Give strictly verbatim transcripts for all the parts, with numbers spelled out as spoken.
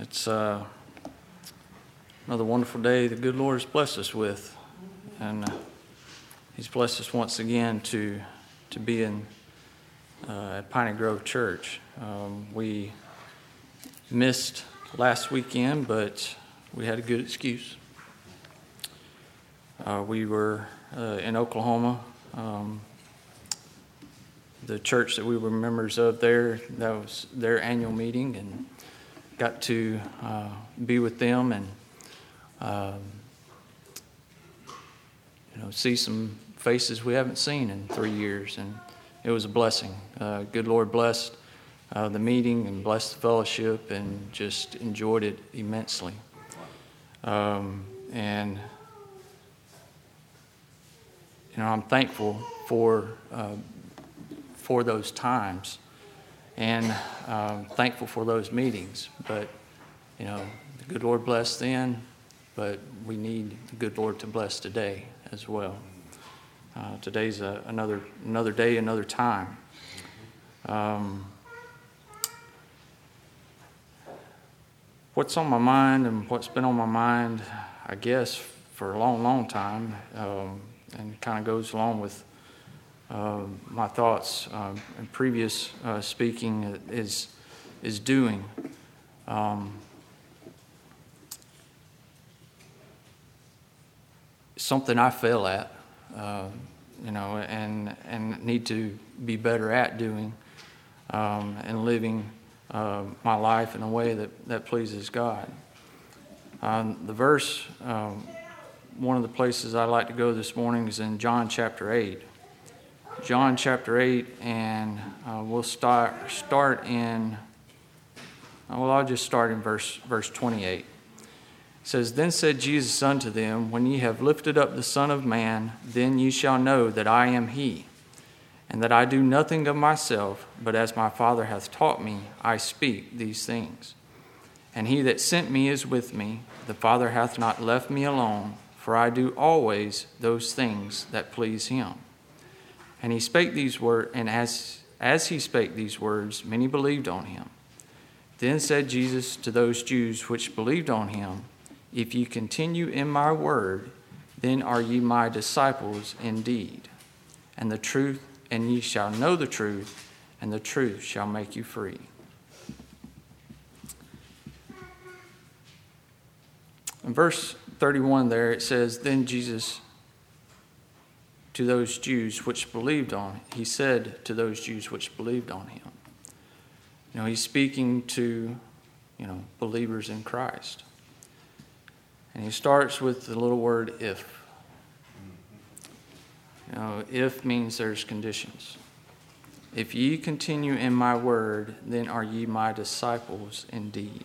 It's uh, another wonderful day the good Lord has blessed us with. And uh, He's blessed us once again to to be in uh, at Piney Grove Church. Um, we missed last weekend, but we had a good excuse. Uh, we were uh, in Oklahoma. Um, the church that we were members of there, that was their annual meeting, and got to uh, be with them and um, you know see some faces we haven't seen in three years, and it was a blessing. Uh, good Lord blessed uh, the meeting and blessed the fellowship, and just enjoyed it immensely. Um, and you know, I'm thankful for uh, for those times, and um, thankful for those meetings. But you know, the good Lord blessed then, but we need the good Lord to bless today as well. Uh, today's a, another another day, another time. Um, what's on my mind and what's been on my mind, I guess, for a long, long time, um, and kind of goes along with uh, my thoughts uh, in previous uh, speaking, is is doing. Um, something I fail at. Uh, you know, and and need to be better at doing, um, and living uh, my life in a way that, that pleases God. Um, the verse, um, one of the places I'd like to go this morning is in John chapter eight. John chapter eight, and uh, we'll start start in. Well, I'll just start in verse verse twenty-eight. It says, "Then said Jesus unto them, When ye have lifted up the Son of Man, then ye shall know that I am he, and that I do nothing of myself, but as my Father hath taught me, I speak these things. And he that sent me is with me. The Father hath not left me alone, for I do always those things that please him. And he spake these words, and as as he spake these words, many believed on him. Then said Jesus to those Jews which believed on him, If ye continue in my word, then are ye my disciples indeed. And the truth, and ye shall know the truth, and the truth shall make you free." In verse thirty-one there, it says, "Then Jesus to those Jews which believed on, he said to those Jews which believed on him." You know, he's speaking to, you know, believers in Christ. And he starts with the little word if. You know, if means there's conditions. "If ye continue in my word, then are ye my disciples indeed."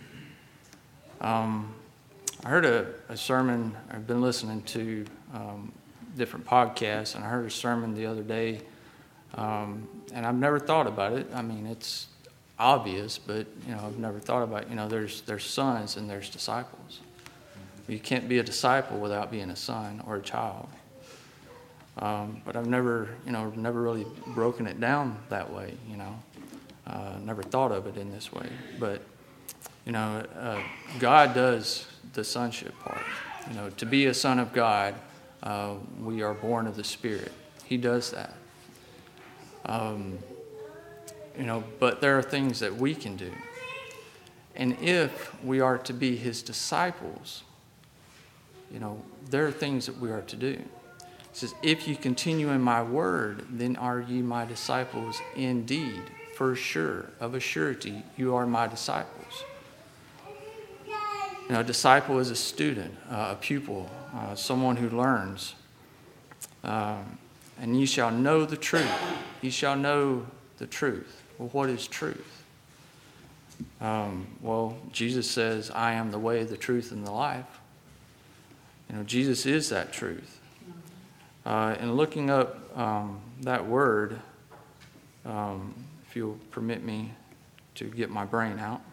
Um, I heard a, a sermon, I've been listening to um, different podcasts, and I heard a sermon the other day, um, and I've never thought about it. I mean, it's obvious, but, you know, I've never thought about it. You know, there's there's sons and there's disciples. You can't be a disciple without being a son or a child. Um, but I've never, you know, never really broken it down that way, you know. Uh, never thought of it in this way. But, you know, uh, God does the sonship part. You know, to be a son of God, uh, we are born of the Spirit. He does that. Um, you know, but there are things that we can do. And if we are to be his disciples, you know, there are things that we are to do. It says, "If you continue in my word, then are ye my disciples indeed. For sure, of a surety, you are my disciples." You know, a disciple is a student, uh, a pupil, uh, someone who learns. Um, and ye shall know the truth. Ye shall know the truth. Well, what is truth? Um, well, Jesus says, "I am the way, the truth, and the life." You know, Jesus is that truth. Uh, and looking up um, that word, um, if you'll permit me to get my brain out.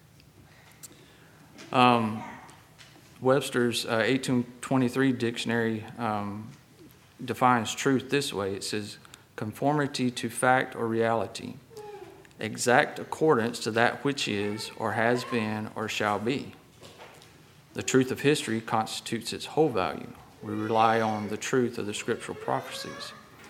Um, Webster's uh, eighteen twenty-three dictionary um, defines truth this way. It says, "Conformity to fact or reality, exact accordance to that which is, or has been, or shall be. The truth of history constitutes its whole value. We rely on the truth of the scriptural prophecies.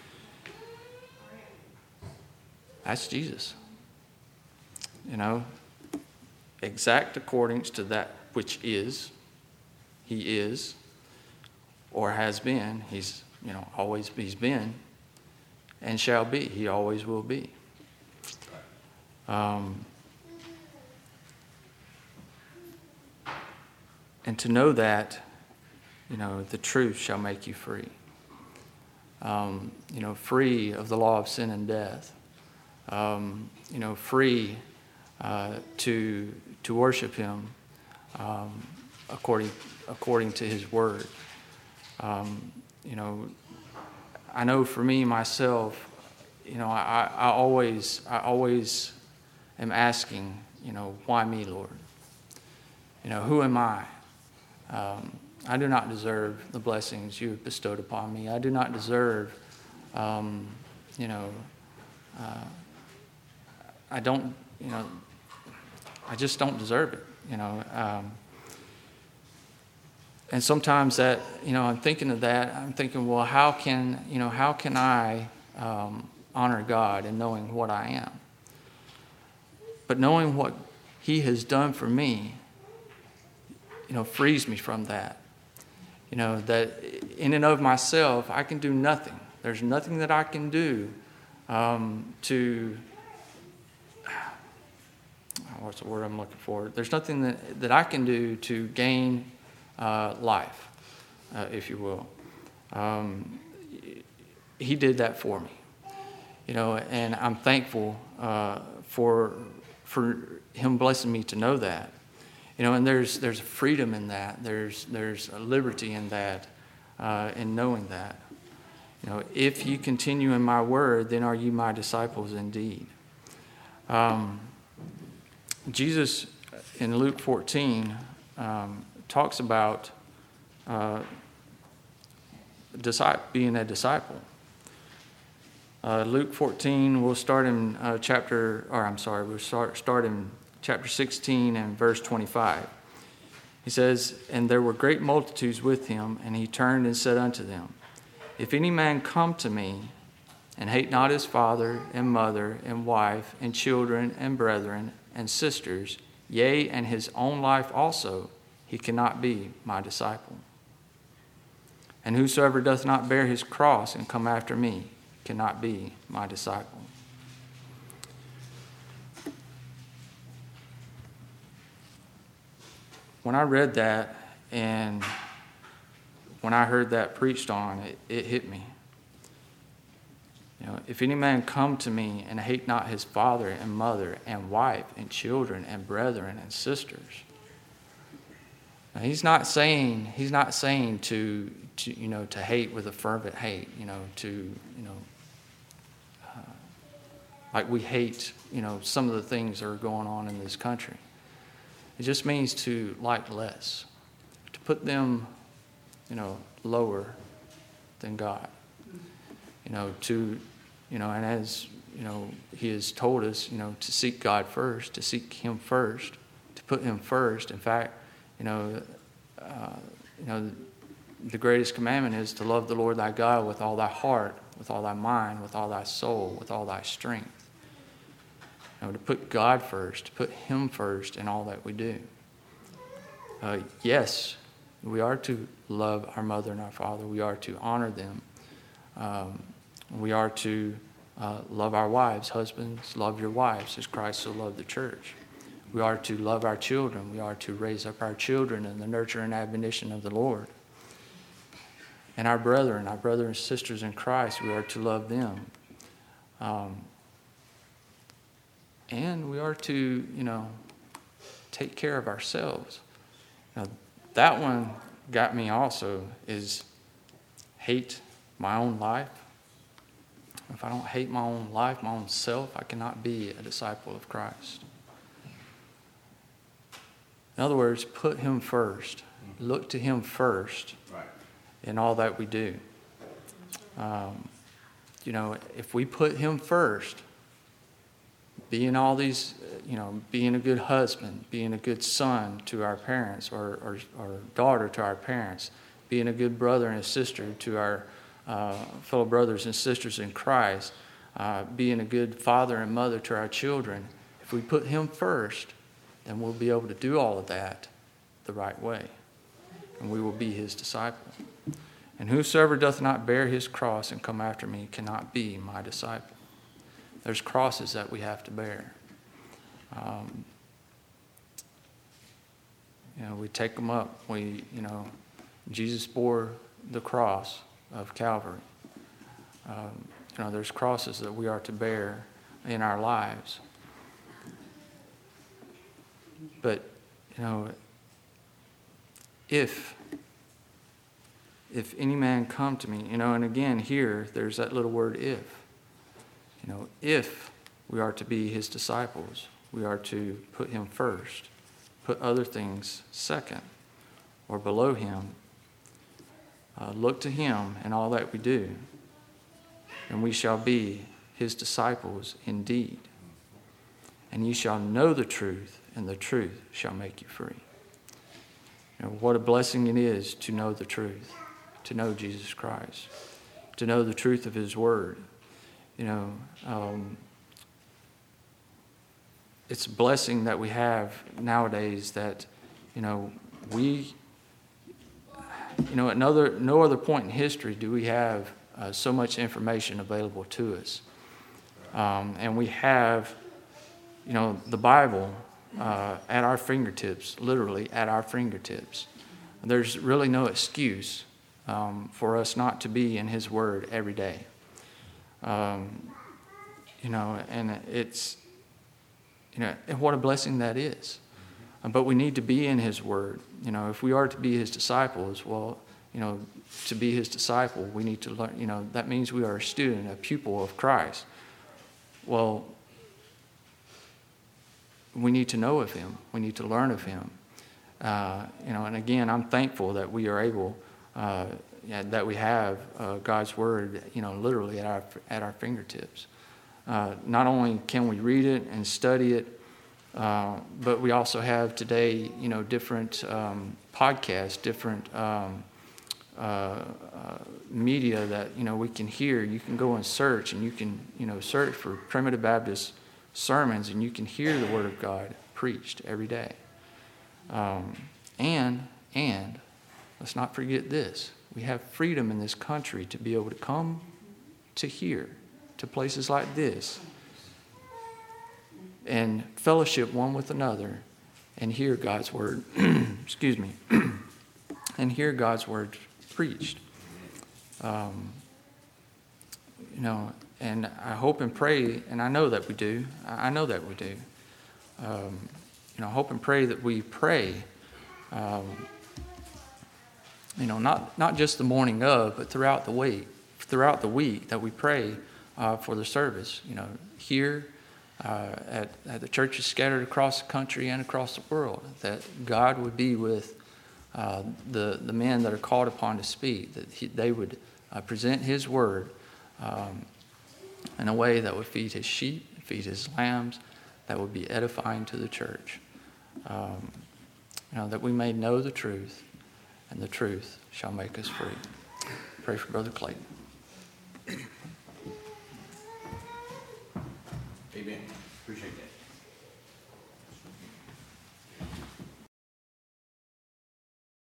That's Jesus. You know, exact accordance to that which is, he is, or has been, he's, you know, always he's been, and shall be, he always will be. Um, and to know that, you know, the truth shall make you free. Um, you know, free of the law of sin and death. Um, you know, free uh, to to worship him um, according according to his word. Um, you know, I know for me myself, you know, I, I always I always am asking, you know, why me, Lord? You know, who am I? Um, I do not deserve the blessings you have bestowed upon me. I do not deserve, um, you know, uh, I don't, you know, I just don't deserve it, you know. Um, and sometimes that, you know, I'm thinking of that. I'm thinking, well, how can, you know, how can I um, honor God in knowing what I am? But knowing what he has done for me, you know, frees me from that. You know, that in and of myself, I can do nothing. There's nothing that I can do um, to, what's the word I'm looking for? There's nothing that, that I can do to gain uh, life, uh, if you will. Um, he did that for me. You know, and I'm thankful uh, for for him blessing me to know that. You know, and there's there's freedom in that. There's there's a liberty in that, uh, in knowing that. You know, if you continue in my word, then are you my disciples indeed. Um, Jesus in Luke fourteen um, talks about uh, being a disciple. Uh, Luke fourteen, we'll start in uh, chapter, or I'm sorry, we'll start, start in chapter sixteen and verse twenty-five. He says, "And there were great multitudes with him, and he turned and said unto them, If any man come to me, and hate not his father and mother and wife and children and brethren and sisters, yea, and his own life also, he cannot be my disciple. And whosoever doth not bear his cross and come after me cannot be my disciple." When I read that and when I heard that preached on, it, it hit me. You know, if any man come to me and hate not his father and mother and wife and children and brethren and sisters. Now, he's not saying he's not saying to, to you know to hate with a fervent hate, you know, to you know uh, like we hate, you know, some of the things that are going on in this country. It just means to like less, to put them, you know, lower than God. You know, to, you know, and as, you know, he has told us, you know, to seek God first, to seek him first, to put him first. In fact, you know, uh, you know, the greatest commandment is to love the Lord thy God with all thy heart, with all thy mind, with all thy soul, with all thy strength. You know, to put God first, to put him first in all that we do. Uh, yes, we are to love our mother and our father. We are to honor them. Um, we are to uh, love our wives. Husbands, love your wives as Christ so loved the church. We are to love our children. We are to raise up our children in the nurture and admonition of the Lord. And our brethren, our brothers and sisters in Christ, we are to love them. Um, and we are to, you know, take care of ourselves. Now, that one got me also, is hate my own life. If I don't hate my own life, my own self, I cannot be a disciple of Christ. In other words, put him first. Look to him first in all that we do. Um, you know, if we put him first, being all these, you know, being a good husband, being a good son to our parents, or, or, or daughter to our parents, being a good brother and a sister to our uh, fellow brothers and sisters in Christ, uh, being a good father and mother to our children. If we put him first, then we'll be able to do all of that the right way, and we will be his disciple. And whosoever doth not bear his cross and come after me cannot be my disciple. There's crosses that we have to bear. Um, you know, we take them up. We, you know, Jesus bore the cross of Calvary. Um, you know, there's crosses that we are to bear in our lives. But, you know, if if any man come to me, you know, and again here there's that little word if. You know, if we are to be his disciples, we are to put him first, put other things second or below him. Uh, look to him in all that we do, and we shall be his disciples indeed. And ye shall know the truth, and the truth shall make you free. You know, what a blessing it is to know the truth, to know Jesus Christ, to know the truth of his word. You know, um, it's a blessing that we have nowadays that, you know, we, you know, at no other, no other point in history do we have uh, so much information available to us. Um, and we have, you know, the Bible uh, at our fingertips, literally at our fingertips. There's really no excuse um, for us not to be in his word every day. Um, you know, and it's, you know, and what a blessing that is. But we need to be in his word. You know, if we are to be his disciples, well, you know, to be his disciple, we need to learn, you know, that means we are a student, a pupil of Christ. Well, we need to know of him. We need to learn of him. Uh, you know, and again, I'm thankful that we are able, uh, yeah, that we have uh, God's word, you know, literally at our at our fingertips. Uh, not only can we read it and study it, uh, but we also have today, you know, different um, podcasts, different um, uh, uh, media that, you know, we can hear. You can go and search, and you can, you know, search for Primitive Baptist sermons, and you can hear the Word of God preached every day. Um, and, and, let's not forget this. We have freedom in this country to be able to come to here, to places like this, and fellowship one with another, and hear God's word, excuse me, and hear God's word preached. Um, you know, and I hope and pray, and I know that we do, I know that we do. Um, you know, I hope and pray that we pray, um, you know, not, not just the morning of, but throughout the week, throughout the week that we pray uh, for the service, you know, here uh, at, at the churches scattered across the country and across the world, that God would be with uh, the, the men that are called upon to speak, that he, they would uh, present his word um, in a way that would feed his sheep, feed his lambs, that would be edifying to the church. Um, you know, that we may know the truth, and the truth shall make us free. Pray for Brother Clayton. Amen. Appreciate that.